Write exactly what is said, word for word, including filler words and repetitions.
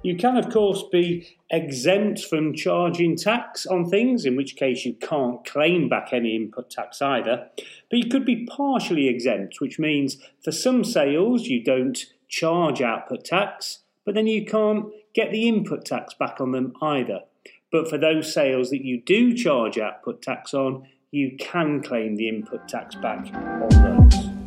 You can, of course, be exempt from charging tax on things, in which case you can't claim back any input tax either. But you could be partially exempt, which means for some sales you don't charge output tax, but then you can't get the input tax back on them either. But for those sales that you do charge output tax on, you can claim the input tax back on those.